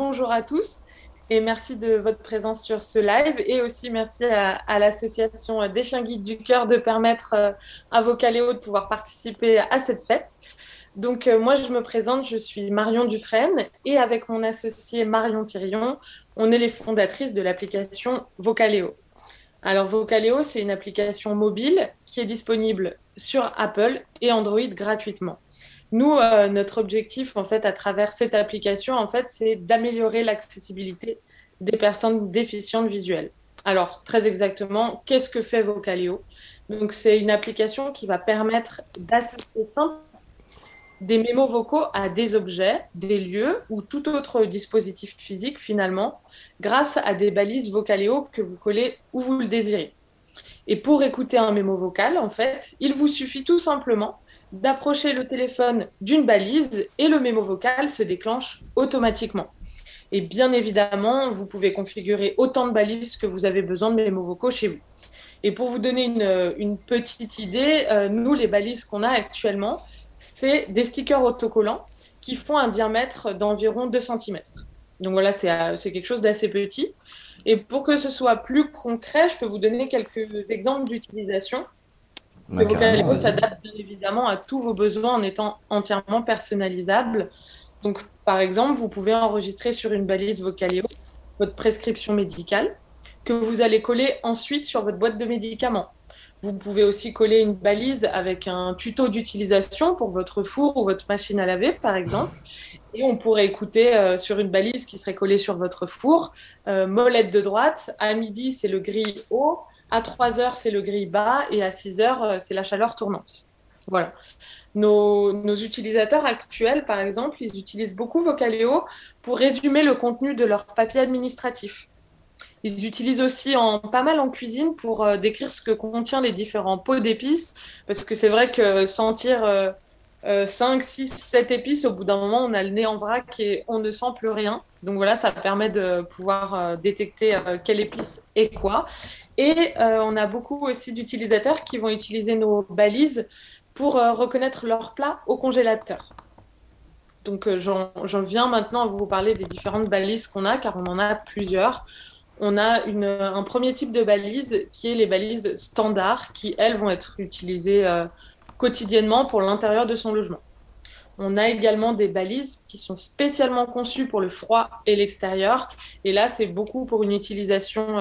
bonjour à tous et merci de votre présence sur ce live et aussi merci à l'association des Chiens Guides du Cœur de permettre à Vocaléo de pouvoir participer à cette fête. Donc moi je me présente, je suis Marion Dufresne et avec mon associé Marion Thirion, on est les fondatrices de l'application Vocaléo. Alors Vocaléo, c'est une application mobile qui est disponible sur Apple et Android gratuitement. Nous, notre objectif, en fait, à travers cette application, en fait, c'est d'améliorer l'accessibilité des personnes déficientes visuelles. Alors, très exactement, qu'est-ce que fait Vocaleo? Donc, c'est une application qui va permettre d'associer simplement des mémos vocaux à des objets, des lieux ou tout autre dispositif physique, finalement, grâce à des balises Vocaleo que vous collez où vous le désirez. Et pour écouter un mémo vocal, en fait, il vous suffit tout simplement d'approcher le téléphone d'une balise et le mémo vocal se déclenche automatiquement. Et bien évidemment, vous pouvez configurer autant de balises que vous avez besoin de mémo vocaux chez vous. Et pour vous donner une petite idée, nous, les balises qu'on a actuellement, c'est des stickers autocollants qui font un diamètre d'environ 2 cm. Donc voilà, c'est quelque chose d'assez petit. Et pour que ce soit plus concret, je peux vous donner quelques exemples d'utilisation. Bah, Le carrément, Vocaleo vas-y. s'adapte bien évidemment à tous vos besoins en étant entièrement personnalisable. Donc, par exemple, vous pouvez enregistrer sur une balise Vocaleo votre prescription médicale que vous allez coller ensuite sur votre boîte de médicaments. Vous pouvez aussi coller une balise avec un tuto d'utilisation pour votre four ou votre machine à laver, par exemple. Et on pourrait écouter sur une balise qui serait collée sur votre four, molette de droite, à midi, c'est le gris haut, à 3 heures, c'est le gris bas, et à 6 heures, c'est la chaleur tournante. Voilà. Nos utilisateurs actuels, par exemple, ils utilisent beaucoup Vocaleo pour résumer le contenu de leur papier administratif. Ils utilisent aussi pas mal en cuisine pour décrire ce que contient les différents pots d'épices, parce que c'est vrai que sentir 5, 6, 7 épices, au bout d'un moment, on a le nez en vrac et on ne sent plus rien. Donc voilà, ça permet de pouvoir détecter quelle épice est quoi. Et on a beaucoup aussi d'utilisateurs qui vont utiliser nos balises pour reconnaître leurs plats au congélateur. Donc j'en viens maintenant à vous parler des différentes balises qu'on a, car on en a plusieurs. On a un premier type de balise qui est les balises standards, qui elles vont être utilisées quotidiennement pour l'intérieur de son logement. On a également des balises qui sont spécialement conçues pour le froid et l'extérieur. Et là, c'est beaucoup pour une utilisation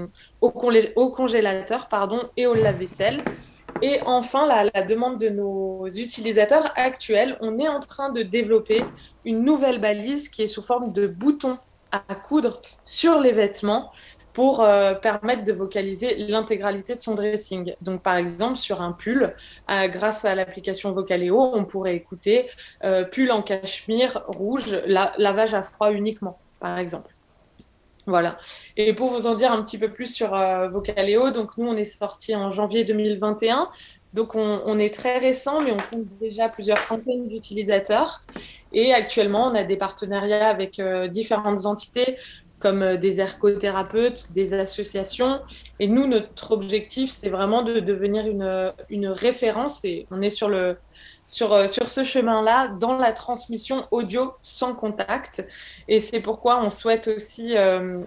au congélateur pardon, et au lave-vaisselle. Et enfin, la demande de nos utilisateurs actuels, on est en train de développer une nouvelle balise qui est sous forme de bouton à coudre sur les vêtements pour permettre de vocaliser l'intégralité de son dressing. Donc, par exemple, sur un pull, grâce à l'application Vocaleo, on pourrait écouter pull en cachemire rouge, lavage à froid uniquement, par exemple. Voilà. Et pour vous en dire un petit peu plus sur Vocaleo, donc nous, on est sorti en janvier 2021. Donc, on est très récent, mais on compte déjà plusieurs centaines d'utilisateurs. Et actuellement, on a des partenariats avec différentes entités comme des ergothérapeutes, des associations. Et nous, notre objectif, c'est vraiment de devenir une référence. Et on est sur ce chemin-là dans la transmission audio sans contact. Et c'est pourquoi on souhaite aussi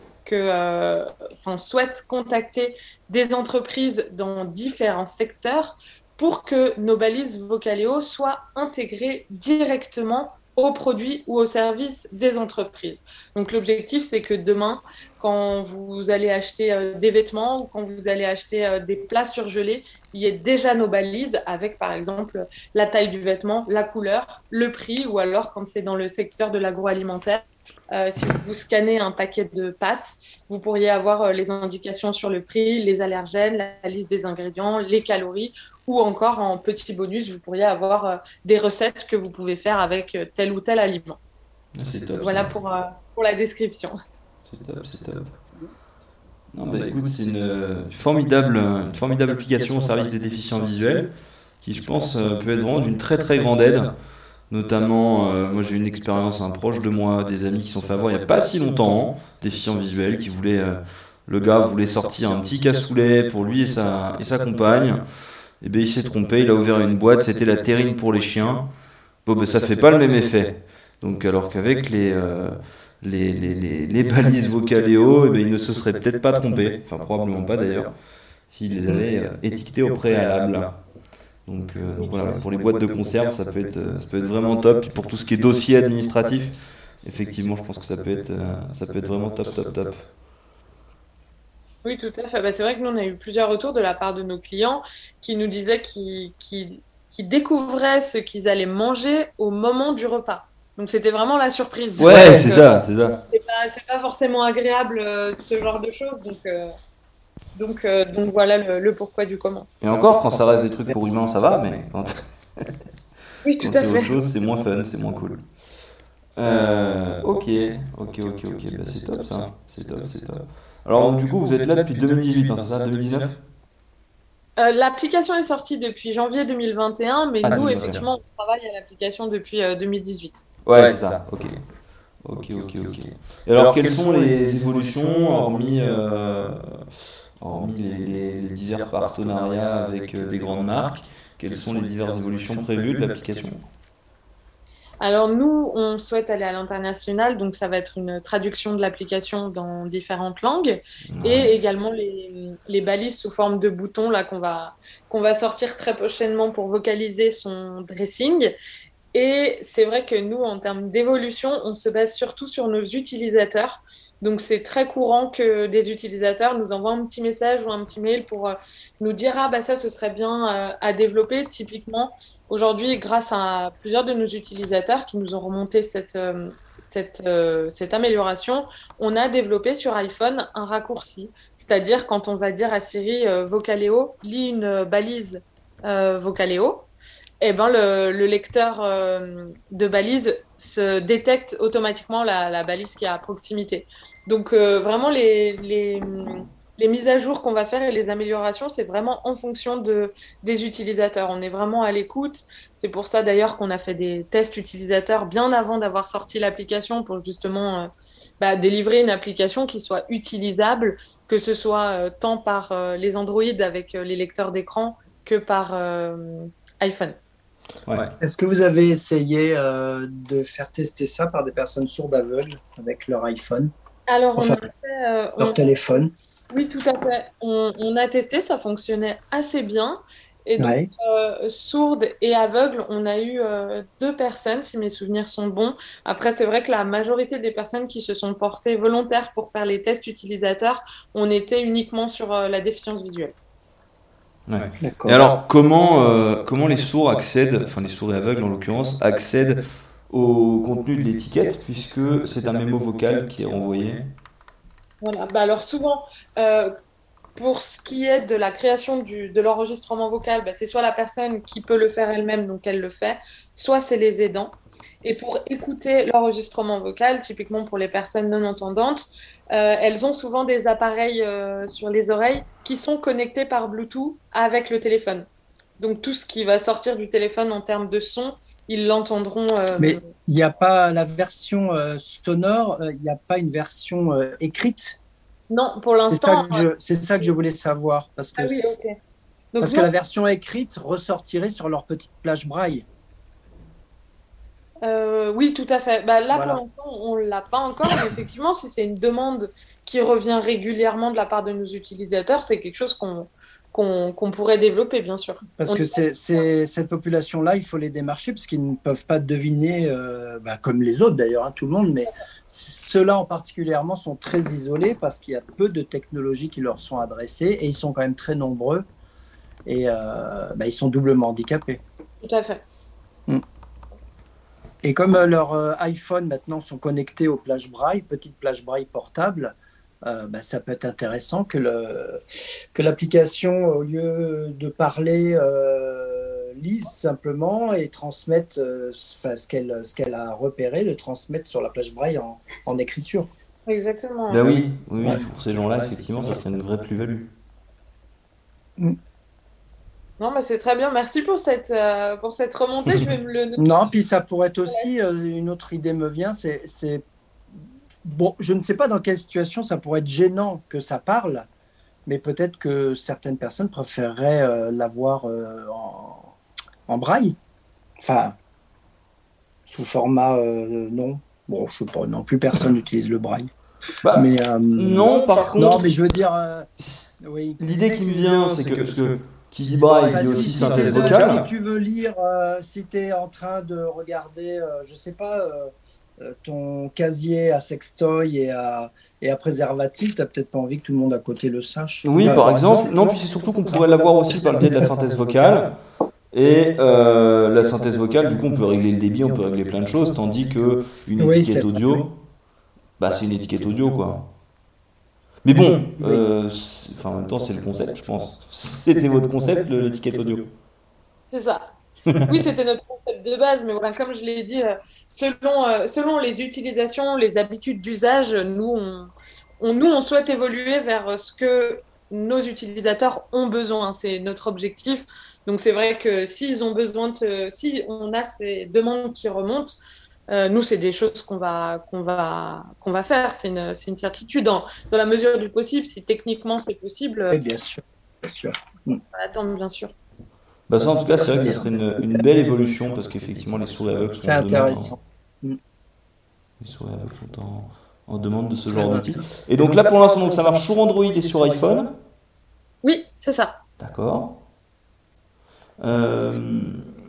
souhaite contacter des entreprises dans différents secteurs pour que nos balises Vocaleo soient intégrées directement aux produits ou aux services des entreprises. Donc l'objectif, c'est que demain, quand vous allez acheter des vêtements ou quand vous allez acheter des plats surgelés, il y ait déjà nos balises avec, par exemple, la taille du vêtement, la couleur, le prix, ou alors quand c'est dans le secteur de l'agroalimentaire, si vous scannez un paquet de pâtes, vous pourriez avoir les indications sur le prix, les allergènes, la liste des ingrédients, les calories, ou encore en petit bonus, vous pourriez avoir des recettes que vous pouvez faire avec tel ou tel aliment. Ah, c'est top Voilà ça. pour la description. C'est top, c'est top. Non, bah écoute, c'est une formidable application au service des déficients visuels qui, je pense, peut être vraiment d'une très très grande aide. Notamment, moi j'ai eu une expérience, un proche de moi, des amis qui sont fait avoir il n'y a pas si longtemps, déficients visuels, qui voulait, le gars voulait sortir un petit cassoulet pour lui et sa compagne. Et bien il s'est trompé, il a ouvert une boîte, c'était la terrine pour les chiens. Bon, ben ça fait pas le même effet. Donc alors qu'avec les balises Vocaleo, eh ben, il ne se serait peut-être pas trompé, enfin probablement pas d'ailleurs, s'il les avait étiquetés au préalable. Donc voilà, pour les boîtes de conserve, ça peut être vraiment top. Puis pour tout ce qui est dossier administratif, effectivement, je pense que ça peut être vraiment top, top, top. Oui, tout à fait. Bah, c'est vrai que nous, on a eu plusieurs retours de la part de nos clients qui nous disaient qu'ils découvraient ce qu'ils allaient manger au moment du repas. Donc, c'était vraiment la surprise. Ouais, Donc, c'est ça, c'est ça. c'est pas forcément agréable, ce genre de choses. Donc voilà le pourquoi du comment. Et encore, quand ça reste des trucs pour humains, ça va, mais Oui, tout quand à c'est autre fait. chose, c'est moins fun, c'est moins cool. Ok, ok. Bah, c'est top ça. C'est top, c'est top. Alors, donc, du coup, vous êtes là depuis 2018, hein, c'est ça, 2019? L'application est sortie depuis janvier 2021, mais Ah, nous, 2021. effectivement, on travaille à l'application depuis 2018. Ouais, c'est ça, ok. Ok. Et alors, quelles sont les évolutions, hormis les divers partenariats avec des grandes marques, quelles sont les diverses évolutions prévues de l'application? Alors nous, on souhaite aller à l'international, donc ça va être une traduction de l'application dans différentes langues Ouais. et également les balises sous forme de boutons là qu'on va sortir très prochainement pour vocaliser son dressing. Et c'est vrai que nous, en termes d'évolution, on se base surtout sur nos utilisateurs. Donc, c'est très courant que des utilisateurs nous envoient un petit message ou un petit mail pour nous dire, ah, bah ça, ce serait bien à développer. Typiquement, aujourd'hui, grâce à plusieurs de nos utilisateurs qui nous ont remonté cette amélioration, on a développé sur iPhone un raccourci. C'est-à-dire, quand on va dire à Siri, Vocaleo, lis une balise Vocaleo, eh ben, le lecteur de balise se détecte automatiquement la balise qui est à proximité. Donc, vraiment, les mises à jour qu'on va faire et les améliorations, c'est vraiment en fonction des utilisateurs. On est vraiment à l'écoute. C'est pour ça, d'ailleurs, qu'on a fait des tests utilisateurs bien avant d'avoir sorti l'application pour justement délivrer une application qui soit utilisable, que ce soit tant par les Android avec les lecteurs d'écran que par iPhone. Ouais. Est-ce que vous avez essayé de faire tester ça par des personnes sourdes aveugles avec leur iPhone, Alors, on enfin a fait, leur téléphone? oui, tout à fait. On a testé, ça fonctionnait assez bien. Et donc, Ouais. sourdes et aveugles, on a eu deux personnes, si mes souvenirs sont bons. Après, c'est vrai que la majorité des personnes qui se sont portées volontaires pour faire les tests utilisateurs, on était uniquement sur la déficience visuelle. Ouais. Et D'accord. alors, comment les sourds accèdent, enfin les sourds et aveugles en l'occurrence, accèdent au contenu de l'étiquette puisque c'est un mémo vocal qui est renvoyé? Voilà. Bah, alors, souvent, euh, pour ce qui est de la création de l'enregistrement vocal, c'est soit la personne qui peut le faire elle-même, donc elle le fait, soit c'est les aidants. Et pour écouter l'enregistrement vocal, typiquement pour les personnes non entendantes, elles ont souvent des appareils sur les oreilles qui sont connectés par Bluetooth avec le téléphone. Donc tout ce qui va sortir du téléphone en termes de son, ils l'entendront. Mais il n'y a pas la version sonore, il n'y a pas une version écrite. Non, pour l'instant. C'est ça que je voulais savoir, Ah oui, ok. Donc parce que non, la version écrite ressortirait sur leur petite plage braille. oui, tout à fait. Bah, là, pour Voilà. l'instant, on ne l'a pas encore, mais effectivement, si c'est une demande qui revient régulièrement de la part de nos utilisateurs, c'est quelque chose qu'on pourrait développer, bien sûr. Parce On que est- cette population-là, il faut les démarcher parce qu'ils ne peuvent pas deviner, comme les autres d'ailleurs, hein, tout le monde, mais ceux-là en particulièrement sont très isolés parce qu'il y a peu de technologies qui leur sont adressées et ils sont quand même très nombreux et ils sont doublement handicapés. Tout à fait. Mm. Et comme leurs iPhone maintenant sont connectés aux plages braille, petites plages braille portables, ça peut être intéressant que l'application, au lieu de parler, lise simplement et transmette ce qu'elle a repéré, le transmette sur la plage braille en écriture. Exactement. Bah oui, oui, Ouais. pour ces gens-là, effectivement, ça serait une vraie plus-value. Mm. Non, mais c'est très bien. Merci pour cette remontée. Je vais me le noter. Non, puis ça pourrait être aussi, une autre idée me vient, bon, je ne sais pas dans quelle situation ça pourrait être gênant que ça parle, mais peut-être que certaines personnes préféreraient l'avoir en braille, enfin, sous format non. Bon, je sais pas, non, plus personne n'utilise le braille. Bah, Mais, non, par non, contre, mais je veux dire, oui. l'idée qui me vient, c'est que, parce que qui dit braille, il dit aussi synthèse vocale. Si tu veux lire, si tu es en train de regarder, je sais pas, ton casier à sextoy et à préservatif, tu n'as peut-être pas envie que tout le monde à côté le sache. Oui, par exemple. Non, puis c'est surtout qu'on pourrait l'avoir aussi par le biais de la synthèse vocale. Et la synthèse vocale, du coup, on peut régler le débit, on peut régler plein de choses, tandis que une Oui, étiquette c'est audio, bah, c'est une étiquette audio, quoi. Mais bon, en même temps, c'est le concept, je pense. C'était votre concept, l'étiquette audio. C'est ça. Oui, c'était notre concept de base, mais voilà, comme je l'ai dit, selon les utilisations, les habitudes d'usage, nous, on souhaite évoluer vers ce que nos utilisateurs ont besoin. C'est notre objectif. Donc, c'est vrai que s'ils ont besoin si on a ces demandes qui remontent, nous, c'est des choses qu'on va faire. C'est une certitude dans la mesure du possible. Si techniquement c'est possible, Oui, bien sûr. Bien sûr. on va attendre, bien sûr. Bah ça, en tout cas, c'est vrai que ça serait une belle évolution, parce qu'effectivement, les souris aveugles sont C'est en demande, intéressant. les souris aveugles sont en demande de ce genre d'outils. Et donc là, pour l'instant, donc, ça marche sur Android et sur iPhone. Oui, c'est ça. D'accord. Euh,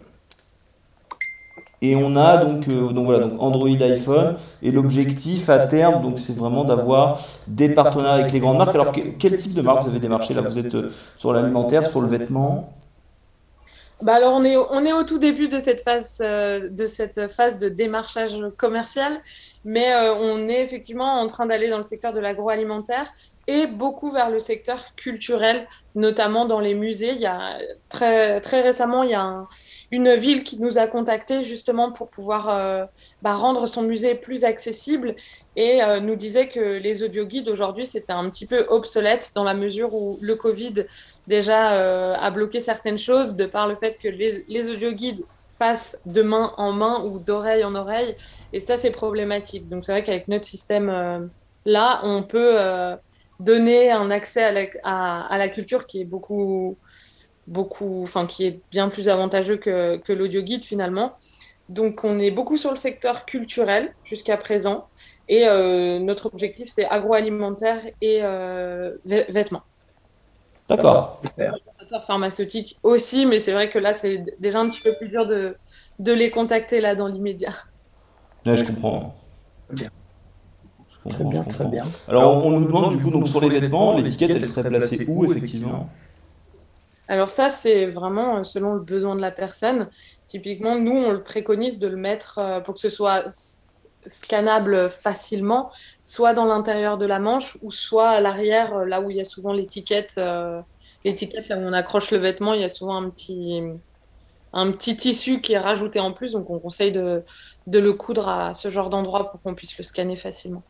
Et on a donc voilà, donc Android, iPhone, et l'objectif à terme, donc c'est vraiment d'avoir des partenariats avec les grandes marques. Alors quel type de marque vous avez démarché là? Vous êtes sur l'alimentaire, sur le vêtement? Bah alors on est au tout début de cette phase de démarchage commercial, mais on est effectivement en train d'aller dans le secteur de l'agroalimentaire et beaucoup vers le secteur culturel, notamment dans les musées. Il y a très très récemment, il y a une ville qui nous a contactés justement pour pouvoir rendre son musée plus accessible et nous disait que les audioguides aujourd'hui c'était un petit peu obsolète dans la mesure où le Covid déjà à bloquer certaines choses de par le fait que les audioguides passent de main en main ou d'oreille en oreille. Et ça, c'est problématique. Donc, c'est vrai qu'avec notre système là, on peut donner un accès à la culture qui est enfin, qui est bien plus avantageux que l'audioguide finalement. Donc, on est beaucoup sur le secteur culturel jusqu'à présent. Et notre objectif, c'est agroalimentaire et vêtements. D'accord. Pharmaceutique aussi, mais c'est vrai que là, c'est déjà un petit peu plus dur de les contacter là dans l'immédiat. Ouais, je comprends. Bien. Je Très comprends, bien, je très comprends. bien. Alors on nous demande du coup donc sur les vêtements, l'étiquette elle serait placée où effectivement? Alors ça, c'est vraiment selon le besoin de la personne. Typiquement, nous, on le préconise de le mettre pour que ce soit scannable facilement, soit dans l'intérieur de la manche ou soit à l'arrière, là où il y a souvent l'étiquette. L'étiquette, là où on accroche le vêtement, il y a souvent un petit tissu qui est rajouté en plus, donc on conseille de le coudre à ce genre d'endroit pour qu'on puisse le scanner facilement.